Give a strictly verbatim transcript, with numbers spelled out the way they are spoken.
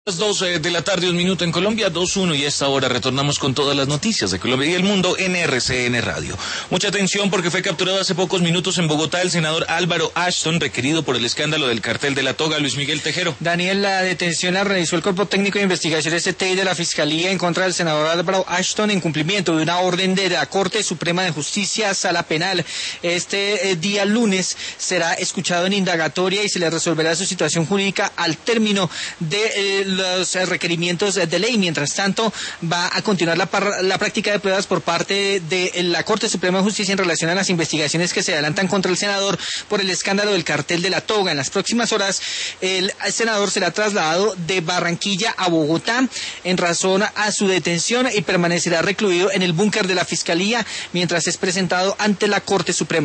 Las dos de la tarde, un minuto en Colombia, dos uno, y a esta hora retornamos con todas las noticias de Colombia y el mundo en R C N Radio. Mucha atención porque fue capturado hace pocos minutos en Bogotá el senador Álvaro Ashton, requerido por el escándalo del cartel de la toga. Luis Miguel Tejero. Daniel, la detención la realizó el Cuerpo Técnico de Investigaciones C T I de la Fiscalía en contra del senador Álvaro Ashton en cumplimiento de una orden de la Corte Suprema de Justicia Sala Penal. Este eh, día lunes será escuchado en indagatoria y se le resolverá su situación jurídica al término de eh, los requerimientos de ley. Mientras tanto, va a continuar la, par la práctica de pruebas por parte de la Corte Suprema de Justicia en relación a las investigaciones que se adelantan contra el senador por el escándalo del cartel de la toga. En las próximas horas, el senador será trasladado de Barranquilla a Bogotá en razón a su detención y permanecerá recluido en el búnker de la Fiscalía mientras es presentado ante la Corte Suprema.